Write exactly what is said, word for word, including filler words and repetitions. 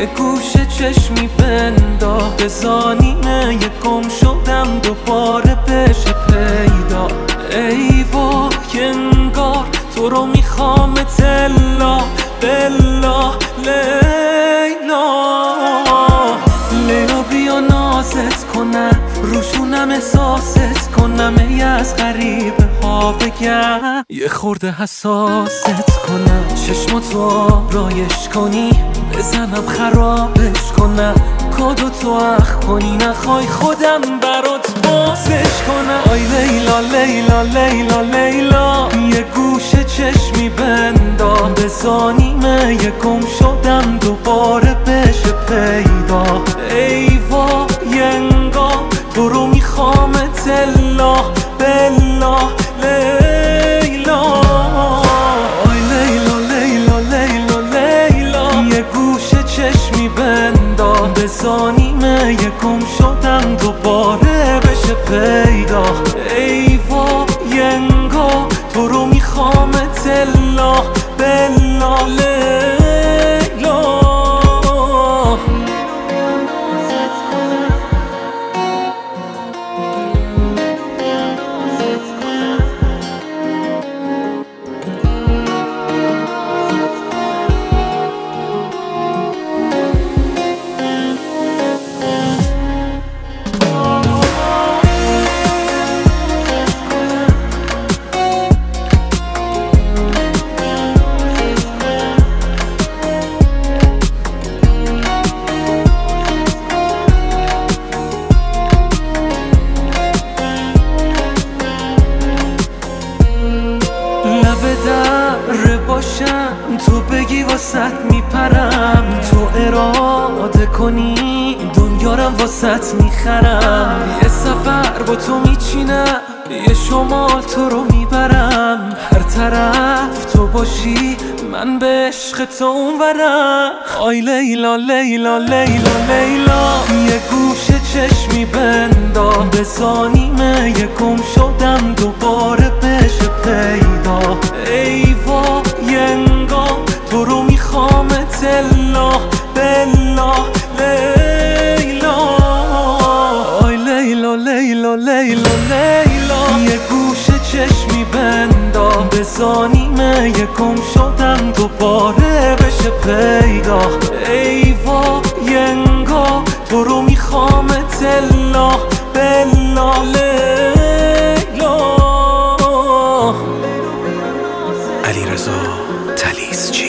یه گوشه چشمی بندا به زانینه یه گم شدم دوباره بشه پیدا. ای وای انگار تو رو میخوام تلا بلا لیلا. لیلا بیا نازت کنم روشونم احساست کنم ای از غریبه ها بگم یه خورده حساست کنم چشماتو رایش کنی بزنم خرابش کنم کادو تو اخ کنی نخوای خودم برات بازش کنم. آی لیلا لیلا لیلا لیلا یه گوشه چشمی بندا به زانیمه یه گم شدم دوباره بشه پیدا. ای وای انگار تو رو میخوام تلا بلا لیلا. آی لیلا لیلا لیلا لیلا یه گوشه چشمی بندا به زانیمه یه گم شدم دوباره بشه پیدا. ای وای انگار تو رو میخوام تلا بلا لیلا. در باشم تو بگی واسط میپرم تو اراده کنی دنیارم واسط میخرم. یه سفر با تو میچینم یه شمال تو رو میبرم هر طرف تو باشی من به عشق تو اونورم. آی لیلا لیلا لیلا لیلا یه گوشه چشمی بندا به زانیمه یه گم شدم دوباره بشه پیدا. ای وای انگار تو رو میخوام تلا بلا لیلا. آی لیلا لیلا لیلا لیلا یه گوشه چشمی بندا به زانیمه یه گم شدم دوباره بشه پیدا. ای وای انگار تو رو میخوام تلا بلا لیلا. علیرضا تلیسچی.